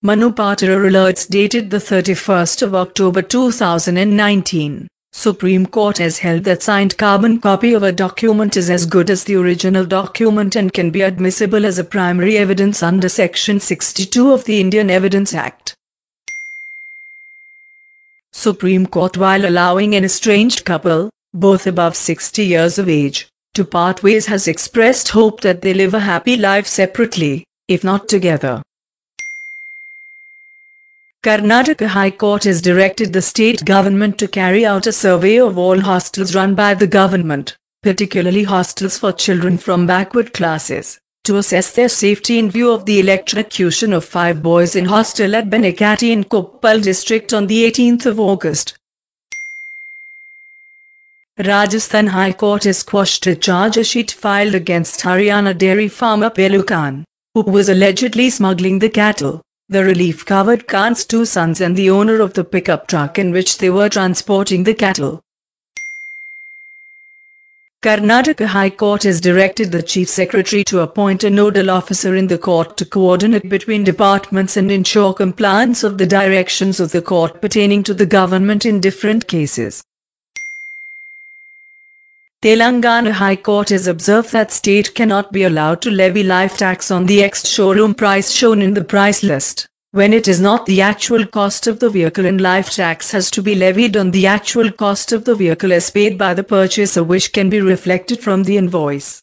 Manu Patra alerts dated the 31st of October 2019. Supreme Court has held that signed carbon copy of a document is as good as the original document and can be admissible as a primary evidence under Section 62 of the Indian Evidence Act. Supreme Court, while allowing an estranged couple, both above 60 years of age, to part ways, has expressed hope that they live a happy life separately, if not together. Karnataka High Court has directed the state government to carry out a survey of all hostels run by the government, particularly hostels for children from backward classes, to assess their safety in view of the electrocution of 5 boys in hostel at Banakati in Koppal district on the 18th of August. Rajasthan High Court has quashed a charge sheet filed against Haryana dairy farmer Pelu Khan, who was allegedly smuggling the cattle. The relief covered Khan's 2 sons and the owner of the pickup truck in which they were transporting the cattle. Karnataka High Court has directed the Chief Secretary to appoint a nodal officer in the court to coordinate between departments and ensure compliance of the directions of the court pertaining to the government in different cases. Telangana High Court has observed that state cannot be allowed to levy life tax on the ex-showroom price shown in the price list, when it is not the actual cost of the vehicle, and life tax has to be levied on the actual cost of the vehicle as paid by the purchaser, which can be reflected from the invoice.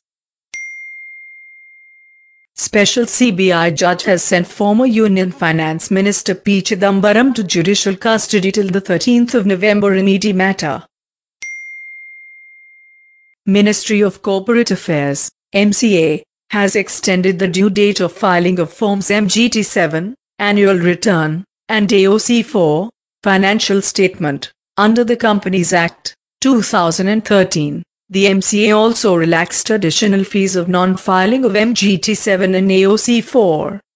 Special CBI judge has sent former Union Finance Minister P. Chidambaram to judicial custody till the 13th of November in ED matter. Ministry of Corporate Affairs, MCA, has extended the due date of filing of Forms MGT7, Annual Return, and AOC4, Financial Statement, under the Companies Act, 2013. The MCA also relaxed additional fees of non-filing of MGT7 and AOC4.